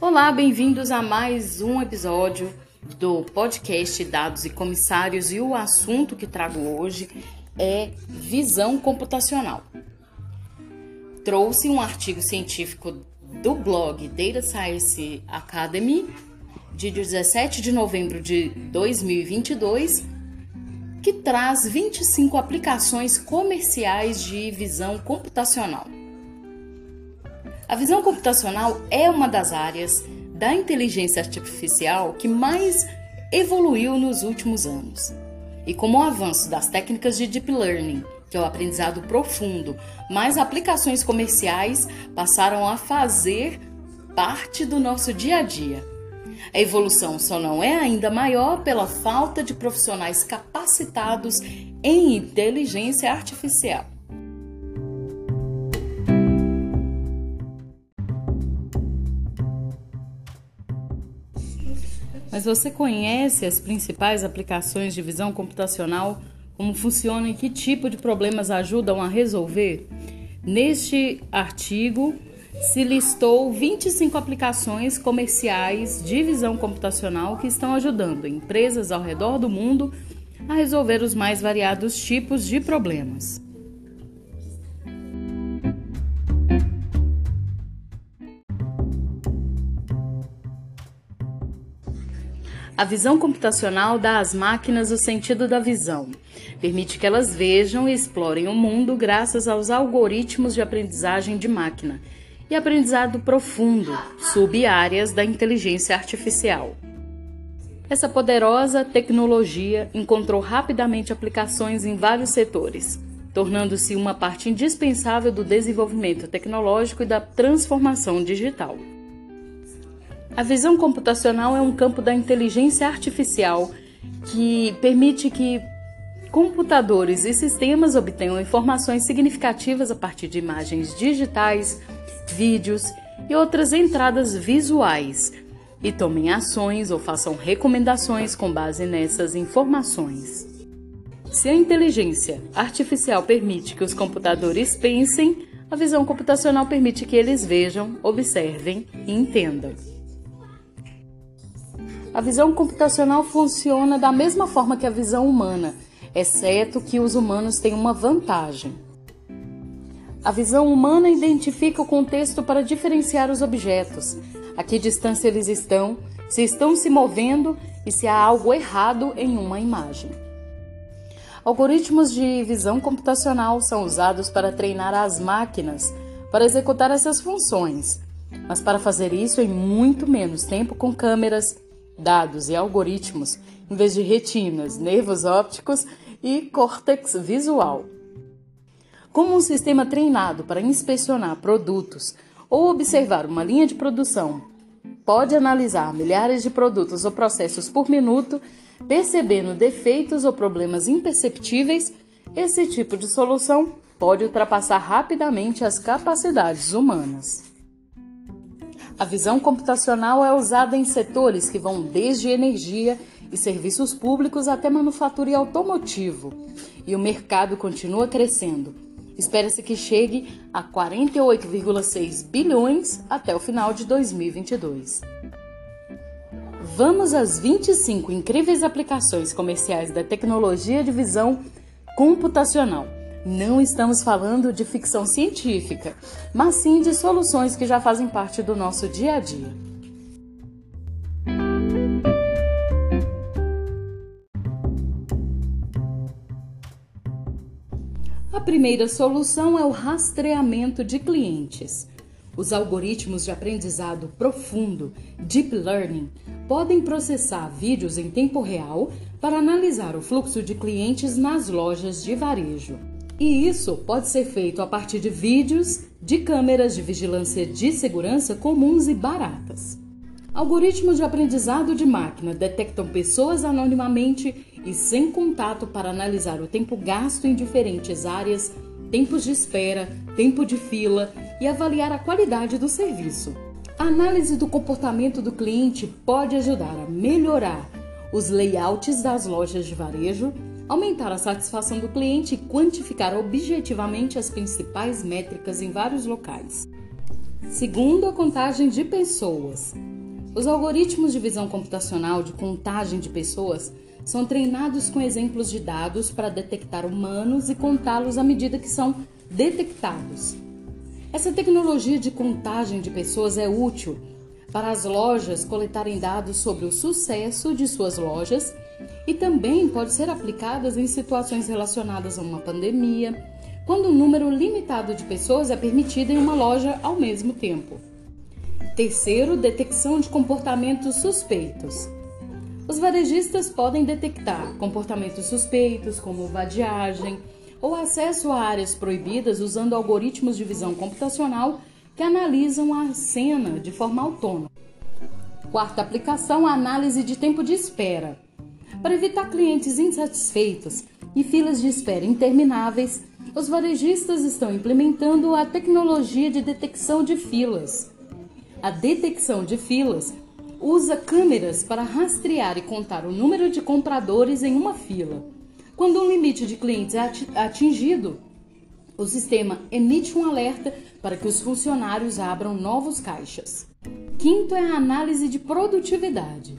Olá, bem-vindos a mais um episódio do podcast Dados e Comissários, e o assunto que trago hoje é visão computacional. Trouxe um artigo científico do blog Data Science Academy de 17 de novembro de 2022, que traz 25 aplicações comerciais de visão computacional. A visão computacional é uma das áreas da inteligência artificial que mais evoluiu nos últimos anos. E com o avanço das técnicas de Deep Learning, que é o aprendizado profundo, mais aplicações comerciais passaram a fazer parte do nosso dia a dia. A evolução só não é ainda maior pela falta de profissionais capacitados em inteligência artificial. Mas você conhece as principais aplicações de visão computacional? Como funcionam e que tipo de problemas ajudam a resolver? Neste artigo se listou 25 aplicações comerciais de visão computacional que estão ajudando empresas ao redor do mundo a resolver os mais variados tipos de problemas. A visão computacional dá às máquinas o sentido da visão. Permite que elas vejam e explorem o mundo graças aos algoritmos de aprendizagem de máquina e aprendizado profundo, sub-áreas da inteligência artificial. Essa poderosa tecnologia encontrou rapidamente aplicações em vários setores, tornando-se uma parte indispensável do desenvolvimento tecnológico e da transformação digital. A visão computacional é um campo da inteligência artificial que permite que computadores e sistemas obtenham informações significativas a partir de imagens digitais, vídeos e outras entradas visuais, e tomem ações ou façam recomendações com base nessas informações. Se a inteligência artificial permite que os computadores pensem, a visão computacional permite que eles vejam, observem e entendam. A visão computacional funciona da mesma forma que a visão humana, exceto que os humanos têm uma vantagem. A visão humana identifica o contexto para diferenciar os objetos, a que distância eles estão, se estão se movendo e se há algo errado em uma imagem. Algoritmos de visão computacional são usados para treinar as máquinas para executar essas funções, mas para fazer isso em muito menos tempo com câmeras, dados e algoritmos, em vez de retinas, nervos ópticos e córtex visual. Como um sistema treinado para inspecionar produtos ou observar uma linha de produção pode analisar milhares de produtos ou processos por minuto, percebendo defeitos ou problemas imperceptíveis, esse tipo de solução pode ultrapassar rapidamente as capacidades humanas. A visão computacional é usada em setores que vão desde energia e serviços públicos até manufatura e automotivo, e o mercado continua crescendo. Espera-se que chegue a 48,6 bilhões até o final de 2022. Vamos às 25 incríveis aplicações comerciais da tecnologia de visão computacional. Não estamos falando de ficção científica, mas sim de soluções que já fazem parte do nosso dia a dia. A primeira solução é o rastreamento de clientes. Os algoritmos de aprendizado profundo, Deep Learning, podem processar vídeos em tempo real para analisar o fluxo de clientes nas lojas de varejo. E isso pode ser feito a partir de vídeos de câmeras de vigilância de segurança comuns e baratas. Algoritmos de aprendizado de máquina detectam pessoas anonimamente e sem contato para analisar o tempo gasto em diferentes áreas, tempos de espera, tempo de fila e avaliar a qualidade do serviço. A análise do comportamento do cliente pode ajudar a melhorar os layouts das lojas de varejo, aumentar a satisfação do cliente e quantificar objetivamente as principais métricas em vários locais. Segundo, a contagem de pessoas. Os algoritmos de visão computacional de contagem de pessoas são treinados com exemplos de dados para detectar humanos e contá-los à medida que são detectados. Essa tecnologia de contagem de pessoas é útil para as lojas coletarem dados sobre o sucesso de suas lojas e também pode ser aplicada em situações relacionadas a uma pandemia, quando um número limitado de pessoas é permitido em uma loja ao mesmo tempo. Terceiro, detecção de comportamentos suspeitos. Os varejistas podem detectar comportamentos suspeitos, como vadiagem ou acesso a áreas proibidas usando algoritmos de visão computacional que analisam a cena de forma autônoma. Quarta aplicação, a análise de tempo de espera. Para evitar clientes insatisfeitos e filas de espera intermináveis, os varejistas estão implementando a tecnologia de detecção de filas. A detecção de filas usa câmeras para rastrear e contar o número de compradores em uma fila. Quando um limite de clientes é atingido, o sistema emite um alerta para que os funcionários abram novos caixas. Quinto é a análise de produtividade.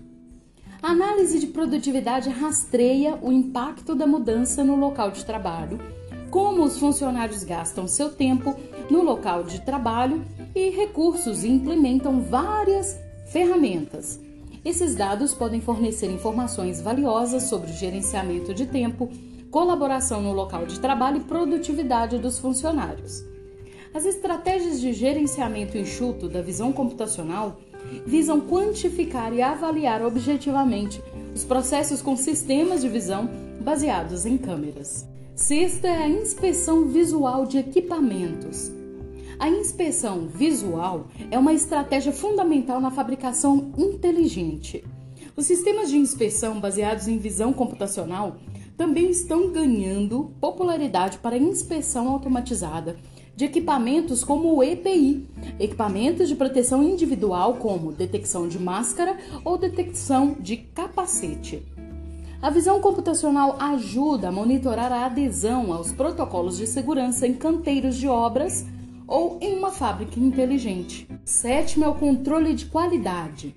A análise de produtividade rastreia o impacto da mudança no local de trabalho, como os funcionários gastam seu tempo no local de trabalho e recursos e implementam várias ferramentas. Esses dados podem fornecer informações valiosas sobre o gerenciamento de tempo, colaboração no local de trabalho e produtividade dos funcionários. As estratégias de gerenciamento enxuto da visão computacional visam quantificar e avaliar objetivamente os processos com sistemas de visão baseados em câmeras. Sexta é a inspeção visual de equipamentos. A inspeção visual é uma estratégia fundamental na fabricação inteligente. Os sistemas de inspeção baseados em visão computacional também estão ganhando popularidade para inspeção automatizada de equipamentos como o EPI, equipamentos de proteção individual como detecção de máscara ou detecção de capacete. A visão computacional ajuda a monitorar a adesão aos protocolos de segurança em canteiros de obras ou em uma fábrica inteligente. Sétimo é o controle de qualidade.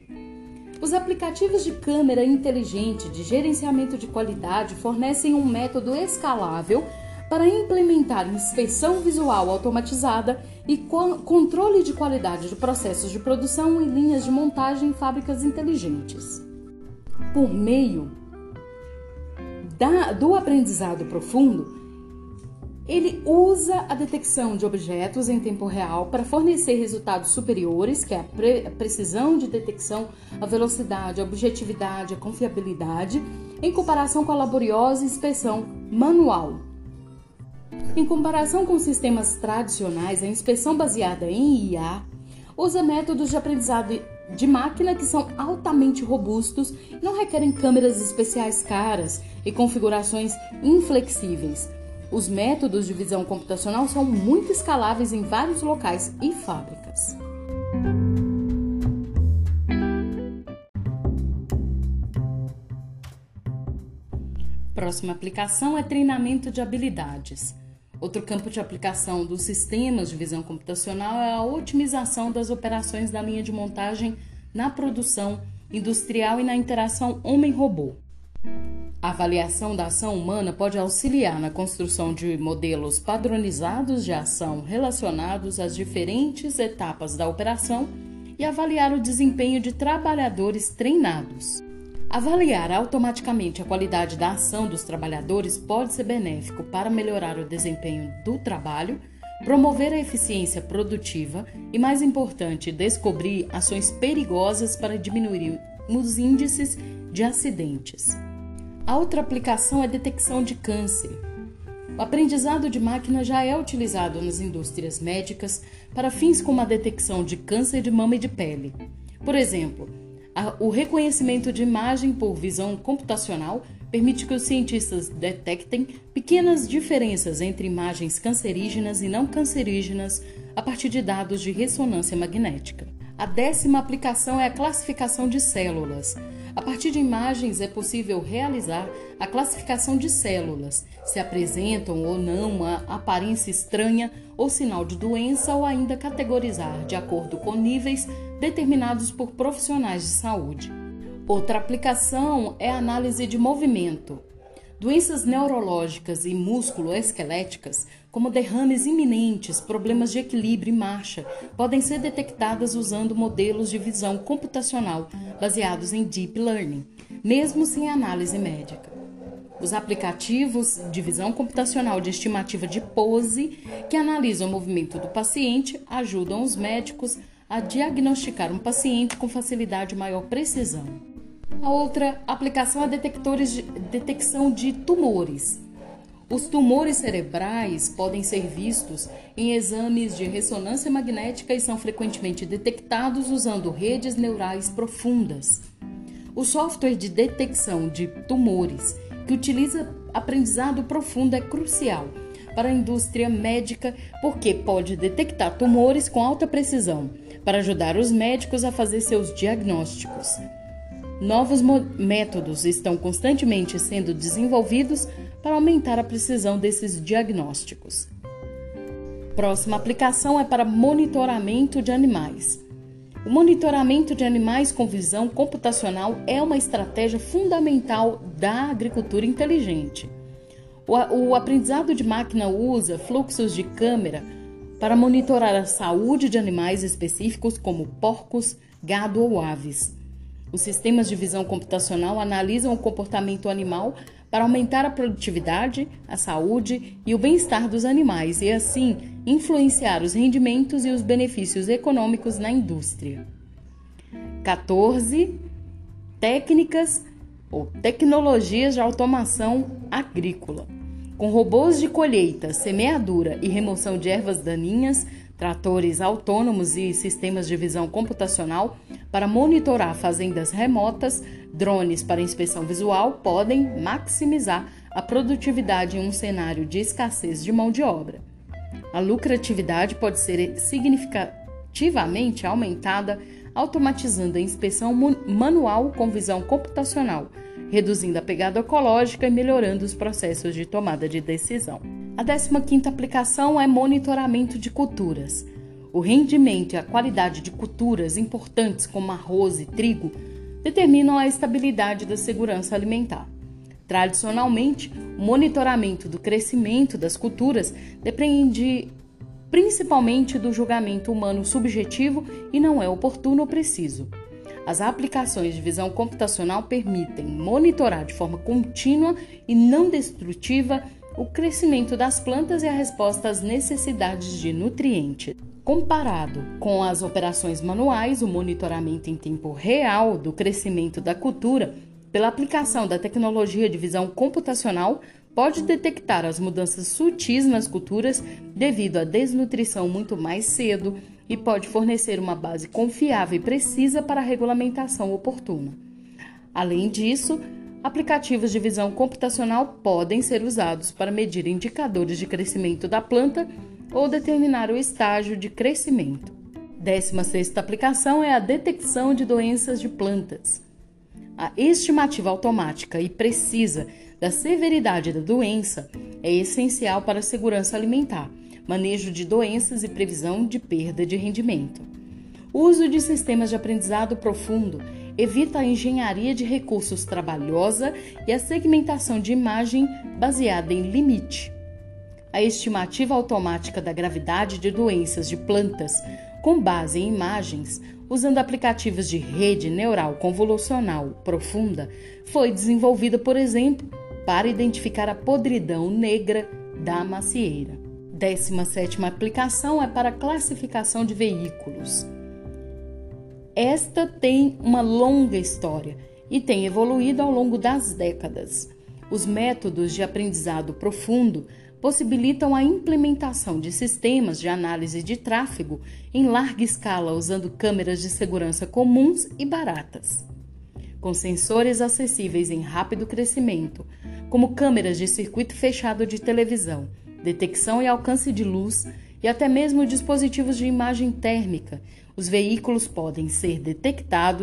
Os aplicativos de câmera inteligente de gerenciamento de qualidade fornecem um método escalável para implementar inspeção visual automatizada e controle de qualidade de processos de produção e linhas de montagem em fábricas inteligentes. Por meio do aprendizado profundo, ele usa a detecção de objetos em tempo real para fornecer resultados superiores, que é a precisão de detecção, a velocidade, a objetividade, a confiabilidade, em comparação com a laboriosa inspeção manual. Em comparação com sistemas tradicionais, a inspeção baseada em IA usa métodos de aprendizado de máquina que são altamente robustos e não requerem câmeras especiais caras e configurações inflexíveis. Os métodos de visão computacional são muito escaláveis em vários locais e fábricas. Próxima aplicação é treinamento de habilidades. Outro campo de aplicação dos sistemas de visão computacional é a otimização das operações da linha de montagem na produção industrial e na interação homem-robô. A avaliação da ação humana pode auxiliar na construção de modelos padronizados de ação relacionados às diferentes etapas da operação e avaliar o desempenho de trabalhadores treinados. Avaliar automaticamente a qualidade da ação dos trabalhadores pode ser benéfico para melhorar o desempenho do trabalho, promover a eficiência produtiva e, mais importante, descobrir ações perigosas para diminuir os índices de acidentes. A outra aplicação é a detecção de câncer. O aprendizado de máquina já é utilizado nas indústrias médicas para fins como a detecção de câncer de mama e de pele. Por exemplo, o reconhecimento de imagem por visão computacional permite que os cientistas detectem pequenas diferenças entre imagens cancerígenas e não cancerígenas a partir de dados de ressonância magnética. A 10ª aplicação é a classificação de células. A partir de imagens é possível realizar a classificação de células, se apresentam ou não uma aparência estranha ou sinal de doença, ou ainda categorizar de acordo com níveis determinados por profissionais de saúde. Outra aplicação é a análise de movimento. Doenças neurológicas e músculo-esqueléticas, como derrames iminentes, problemas de equilíbrio e marcha, podem ser detectadas usando modelos de visão computacional baseados em Deep Learning, mesmo sem análise médica. Os aplicativos de visão computacional de estimativa de pose, que analisam o movimento do paciente, ajudam os médicos a diagnosticar um paciente com facilidade e maior precisão. A outra aplicação é detecção de tumores. Os tumores cerebrais podem ser vistos em exames de ressonância magnética e são frequentemente detectados usando redes neurais profundas. O software de detecção de tumores, que utiliza aprendizado profundo, é crucial para a indústria médica porque pode detectar tumores com alta precisão para ajudar os médicos a fazer seus diagnósticos. Novos métodos estão constantemente sendo desenvolvidos para aumentar a precisão desses diagnósticos. Próxima aplicação é para monitoramento de animais. O monitoramento de animais com visão computacional é uma estratégia fundamental da agricultura inteligente. O aprendizado de máquina usa fluxos de câmera para monitorar a saúde de animais específicos como porcos, gado ou aves. Os sistemas de visão computacional analisam o comportamento animal para aumentar a produtividade, a saúde e o bem-estar dos animais e, assim, influenciar os rendimentos e os benefícios econômicos na indústria. 14. Técnicas ou tecnologias de automação agrícola. Com robôs de colheita, semeadura e remoção de ervas daninhas, tratores autônomos e sistemas de visão computacional para monitorar fazendas remotas, drones para inspeção visual podem maximizar a produtividade em um cenário de escassez de mão de obra. A lucratividade pode ser significativamente aumentada automatizando a inspeção manual com visão computacional, reduzindo a pegada ecológica e melhorando os processos de tomada de decisão. A 15ª aplicação é monitoramento de culturas. O rendimento e a qualidade de culturas importantes como arroz e trigo determinam a estabilidade da segurança alimentar. Tradicionalmente, o monitoramento do crescimento das culturas depende principalmente do julgamento humano subjetivo e não é oportuno ou preciso. As aplicações de visão computacional permitem monitorar de forma contínua e não destrutiva o crescimento das plantas e a resposta às necessidades de nutrientes. Comparado com as operações manuais, o monitoramento em tempo real do crescimento da cultura, pela aplicação da tecnologia de visão computacional, pode detectar as mudanças sutis nas culturas devido à desnutrição muito mais cedo e pode fornecer uma base confiável e precisa para a regulamentação oportuna. Além disso, aplicativos de visão computacional podem ser usados para medir indicadores de crescimento da planta ou determinar o estágio de crescimento. 16ª aplicação é a detecção de doenças de plantas. A estimativa automática e precisa da severidade da doença é essencial para a segurança alimentar, manejo de doenças e previsão de perda de rendimento. O uso de sistemas de aprendizado profundo evita a engenharia de recursos trabalhosa e a segmentação de imagem baseada em limite. A estimativa automática da gravidade de doenças de plantas com base em imagens, usando aplicativos de rede neural convolucional profunda, foi desenvolvida, por exemplo, para identificar a podridão negra da macieira. 17ª aplicação é para a classificação de veículos. Esta tem uma longa história e tem evoluído ao longo das décadas. Os métodos de aprendizado profundo possibilitam a implementação de sistemas de análise de tráfego em larga escala usando câmeras de segurança comuns e baratas. Com sensores acessíveis em rápido crescimento, como câmeras de circuito fechado de televisão, detecção e alcance de luz e até mesmo dispositivos de imagem térmica, os veículos podem ser detectados,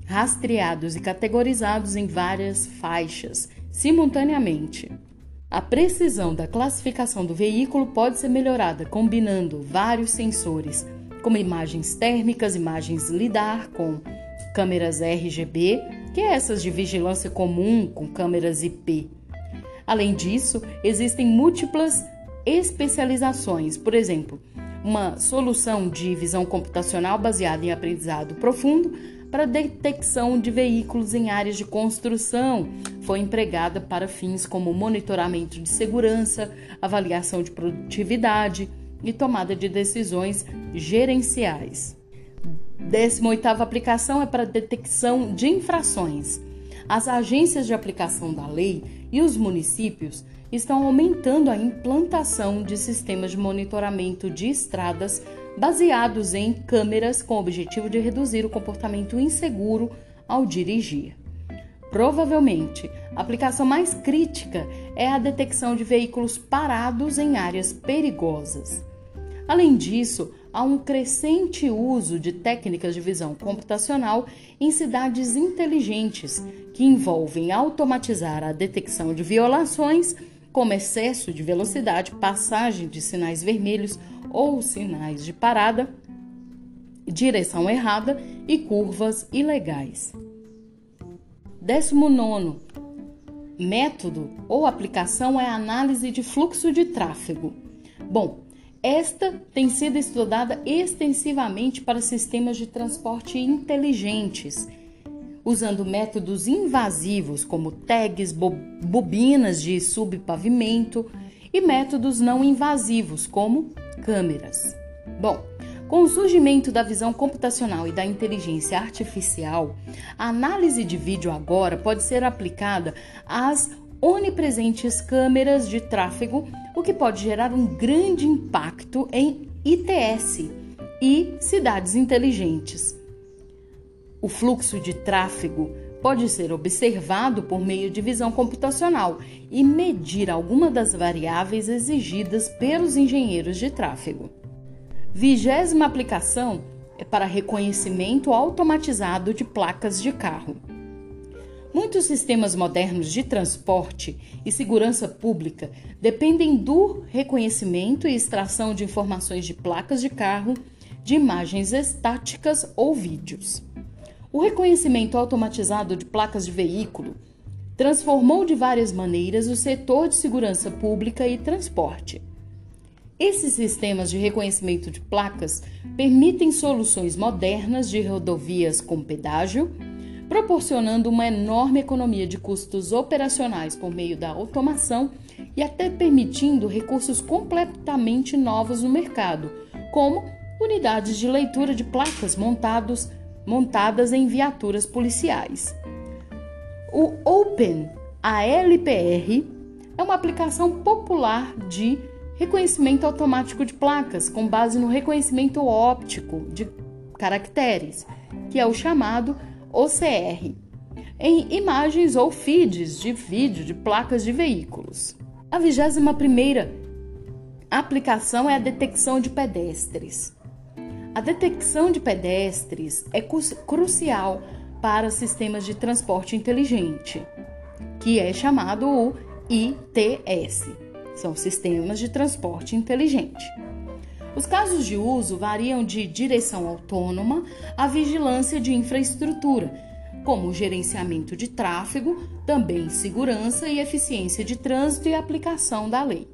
rastreados e categorizados em várias faixas, simultaneamente. A precisão da classificação do veículo pode ser melhorada combinando vários sensores, como imagens térmicas, imagens LiDAR com câmeras RGB, que é essas de vigilância comum com câmeras IP. Além disso, existem múltiplas especializações, por exemplo, uma solução de visão computacional baseada em aprendizado profundo para detecção de veículos em áreas de construção foi empregada para fins como monitoramento de segurança, avaliação de produtividade e tomada de decisões gerenciais. 18ª aplicação é para detecção de infrações. As agências de aplicação da lei e os municípios estão aumentando a implantação de sistemas de monitoramento de estradas baseados em câmeras com o objetivo de reduzir o comportamento inseguro ao dirigir. Provavelmente, a aplicação mais crítica é a detecção de veículos parados em áreas perigosas. Além disso, há um crescente uso de técnicas de visão computacional em cidades inteligentes, que envolvem automatizar a detecção de violações, como excesso de velocidade, passagem de sinais vermelhos ou sinais de parada, direção errada e curvas ilegais. 19º método ou aplicação é a análise de fluxo de tráfego. Esta tem sido estudada extensivamente para sistemas de transporte inteligentes, usando métodos invasivos como tags, bobinas de subpavimento e métodos não invasivos como câmeras. Com o surgimento da visão computacional e da inteligência artificial, a análise de vídeo agora pode ser aplicada às onipresentes câmeras de tráfego, o que pode gerar um grande impacto em ITS e cidades inteligentes. O fluxo de tráfego pode ser observado por meio de visão computacional e medir alguma das variáveis exigidas pelos engenheiros de tráfego. 20ª aplicação é para reconhecimento automatizado de placas de carro. Muitos sistemas modernos de transporte e segurança pública dependem do reconhecimento e extração de informações de placas de carro, de imagens estáticas ou vídeos. O reconhecimento automatizado de placas de veículo transformou de várias maneiras o setor de segurança pública e transporte. Esses sistemas de reconhecimento de placas permitem soluções modernas de rodovias com pedágio, proporcionando uma enorme economia de custos operacionais por meio da automação e até permitindo recursos completamente novos no mercado, como unidades de leitura de placas montadas em viaturas policiais. O Open ALPR é uma aplicação popular de reconhecimento automático de placas com base no reconhecimento óptico de caracteres, que é o chamado OCR, em imagens ou feeds de vídeo de placas de veículos. A 21ª aplicação é a detecção de pedestres. A detecção de pedestres é crucial para sistemas de transporte inteligente, que é chamado o ITS. São sistemas de transporte inteligente. Os casos de uso variam de direção autônoma à vigilância de infraestrutura, como gerenciamento de tráfego, também segurança e eficiência de trânsito e aplicação da lei.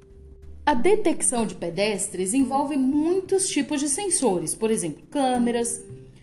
A detecção de pedestres envolve muitos tipos de sensores, por exemplo, câmeras,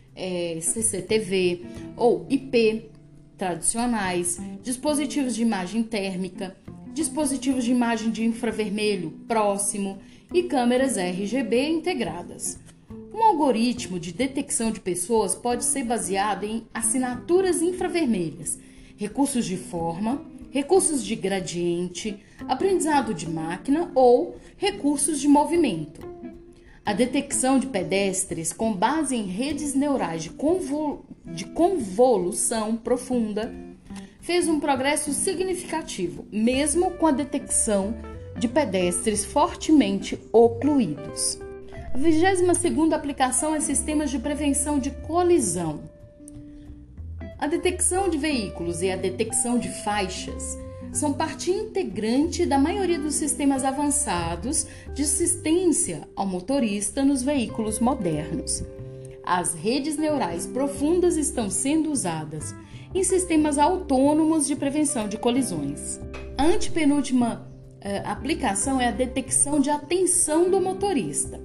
CCTV ou IP tradicionais, dispositivos de imagem térmica, dispositivos de imagem de infravermelho próximo e câmeras RGB integradas. Um algoritmo de detecção de pessoas pode ser baseado em assinaturas infravermelhas, recursos de forma, recursos de gradiente, aprendizado de máquina ou recursos de movimento. A detecção de pedestres com base em redes neurais de convolução profunda fez um progresso significativo, mesmo com a detecção de pedestres fortemente ocluídos. A 22ª aplicação é sistemas de prevenção de colisão. A detecção de veículos e a detecção de faixas são parte integrante da maioria dos sistemas avançados de assistência ao motorista nos veículos modernos. As redes neurais profundas estão sendo usadas em sistemas autônomos de prevenção de colisões. A antepenúltima aplicação é a detecção de atenção do motorista.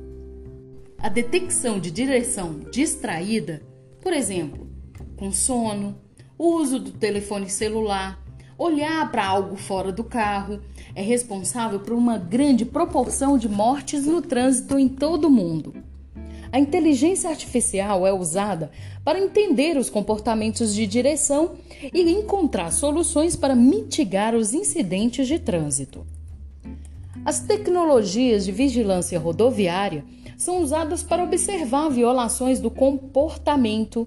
A detecção de direção distraída, por exemplo, com sono, o uso do telefone celular, olhar para algo fora do carro, é responsável por uma grande proporção de mortes no trânsito em todo o mundo. A inteligência artificial é usada para entender os comportamentos de direção e encontrar soluções para mitigar os incidentes de trânsito. As tecnologias de vigilância rodoviária são usadas para observar violações do comportamento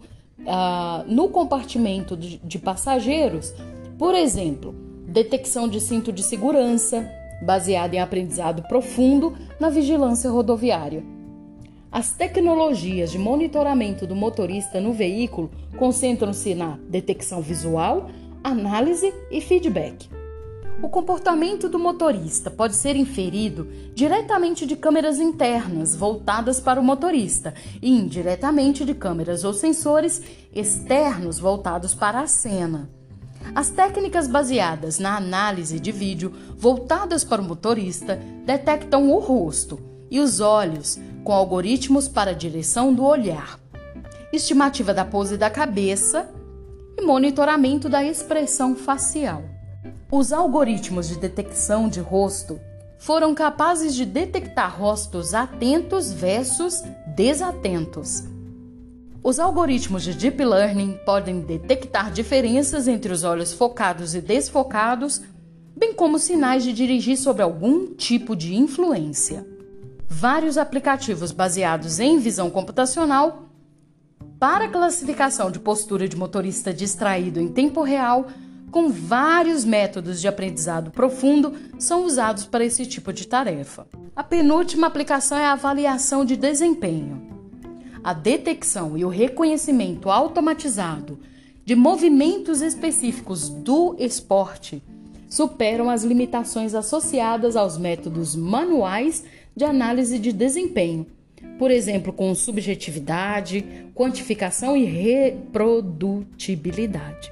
no compartimento de passageiros, por exemplo, detecção de cinto de segurança, baseada em aprendizado profundo na vigilância rodoviária. As tecnologias de monitoramento do motorista no veículo concentram-se na detecção visual, análise e feedback. O comportamento do motorista pode ser inferido diretamente de câmeras internas voltadas para o motorista e indiretamente de câmeras ou sensores externos voltados para a cena. As técnicas baseadas na análise de vídeo voltadas para o motorista detectam o rosto e os olhos com algoritmos para a direção do olhar, estimativa da pose da cabeça e monitoramento da expressão facial. Os algoritmos de detecção de rosto foram capazes de detectar rostos atentos versus desatentos. Os algoritmos de Deep Learning podem detectar diferenças entre os olhos focados e desfocados, bem como sinais de dirigir sob algum tipo de influência. Vários aplicativos baseados em visão computacional para classificação de postura de motorista distraído em tempo real, com vários métodos de aprendizado profundo, são usados para esse tipo de tarefa. A penúltima aplicação é a avaliação de desempenho. A detecção e o reconhecimento automatizado de movimentos específicos do esporte superam as limitações associadas aos métodos manuais de análise de desempenho, por exemplo, com subjetividade, quantificação e reprodutibilidade.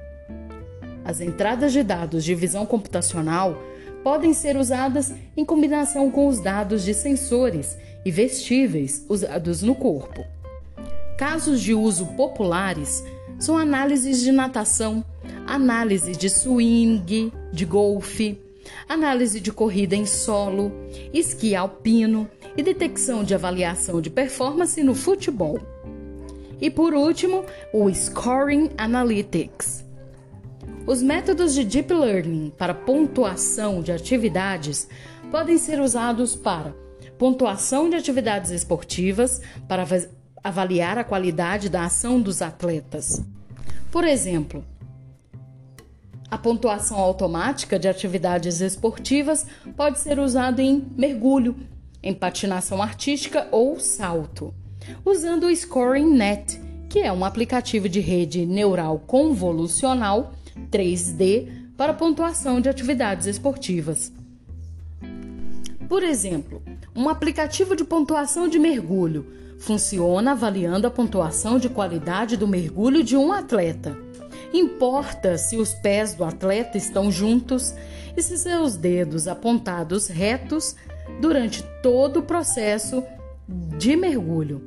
As entradas de dados de visão computacional podem ser usadas em combinação com os dados de sensores e vestíveis usados no corpo. Casos de uso populares são análises de natação, análise de swing, de golfe, análise de corrida em solo, esqui alpino e detecção de avaliação de performance no futebol. E por último, o Scoring Analytics. Os métodos de Deep Learning para pontuação de atividades podem ser usados para pontuação de atividades esportivas, para avaliar a qualidade da ação dos atletas. Por exemplo, a pontuação automática de atividades esportivas pode ser usada em mergulho, em patinação artística ou salto, usando o ScoringNet, que é um aplicativo de rede neural convolucional 3D para pontuação de atividades esportivas. Por exemplo, um aplicativo de pontuação de mergulho funciona avaliando a pontuação de qualidade do mergulho de um atleta. Importa se os pés do atleta estão juntos e se seus dedos apontados retos durante todo o processo de mergulho.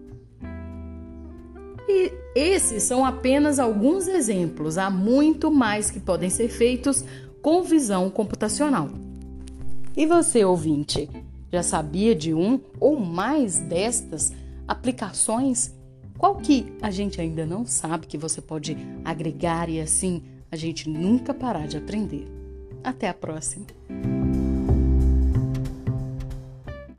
E esses são apenas alguns exemplos, há muito mais que podem ser feitos com visão computacional. E você, ouvinte, já sabia de um ou mais destas aplicações? Qual que a gente ainda não sabe que você pode agregar e assim a gente nunca parar de aprender? Até a próxima!